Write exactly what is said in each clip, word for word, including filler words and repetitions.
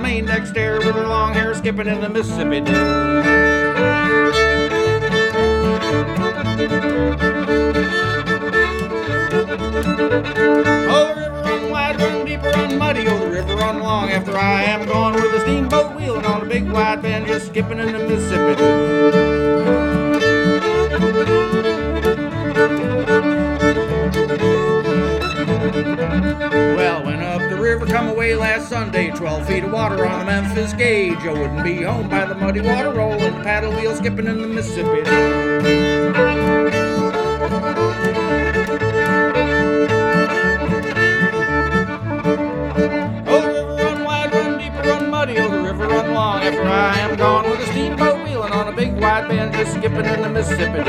main deck stair with her long hair skipping in the Mississippi. Oh, the river run wide, run deeper, run muddy. Oh, the river run long after I am gone, with a steamboat wheeling on a big wide bend, just skipping in the Mississippi. Well, went up the river, come away last Sunday, twelve feet of water on the Memphis gauge. I wouldn't be home by the muddy water, rolling the paddle wheel, skipping in the Mississippi. Oh, the river run wide, run deeper, run muddy. Oh, the river run long after I am gone, with a steamboat wheeling on a big wide bend, just skipping in the Mississippi.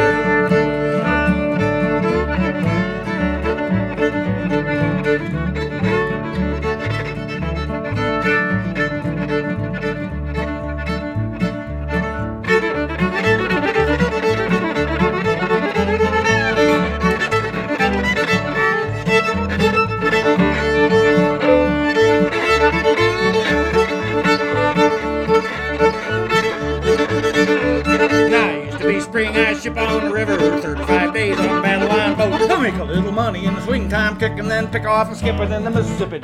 Spring ice ship on the river, thirty-five days on a battle line boat. I'll make a little money in the swing time, kick and then pick off and skip it in the Mississippi.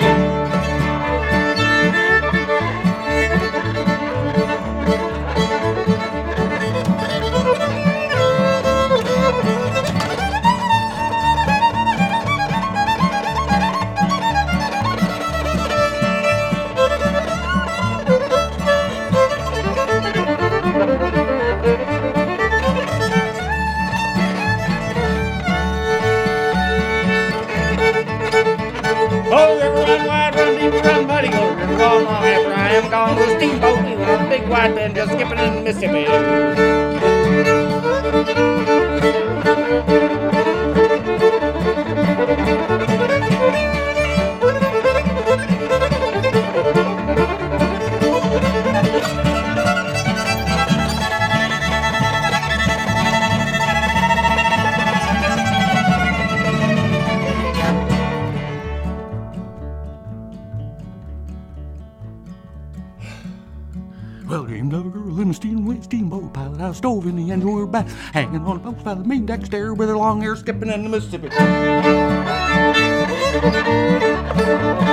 Oh, river run wide, run deep, run muddy. Oh, the river run long after I am gone, with a steamboat wheeling on a big wide bend, just skipping in the Mississippi. Well, dreamed of a girl in a steam, steamboat pilot out stove in the engine, we were back, hanging on a post by the main deck stair with her long hair skipping in the Mississippi.